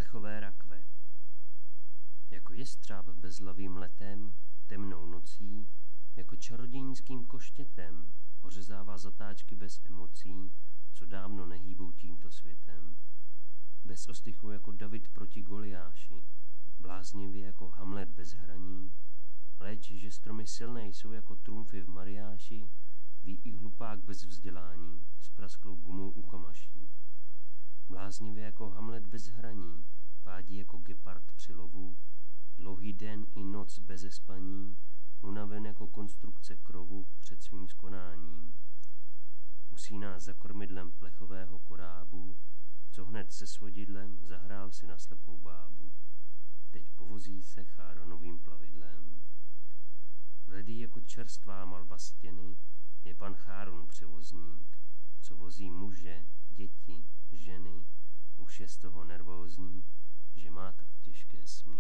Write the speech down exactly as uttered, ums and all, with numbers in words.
Plechové rakve. Jako jestřáb bezhlavým letem, temnou nocí, jako čarodějnickým koštětem, ořezává zatáčky bez emocí, co dávno nehýbou tímto světem. Bez ostychu jako David proti Goliáši, bláznivě jako Hamlet bez hraní, leč, že stromy silné jsou jako trumfy v mariáši, ví i hlupák bez vzdělání, s prasklou gumou u kamaší. Bláznivě jako Hamlet bez hraní, pádí jako gepard při lovu, dlouhý den i noc beze spaní, unaven jako konstrukce krovu před svým skonáním. Musí nás za kormidlem plechového korábu, co hned se svodidlem zahrál si na slepou bábu. Teď povozí se Cháronovým plavidlem. Bledý jako čerstvá malba stěny je pan Cháron převozník, co vozí muže, děti, ženy, už je z toho nervózní, že má tak těžké směny.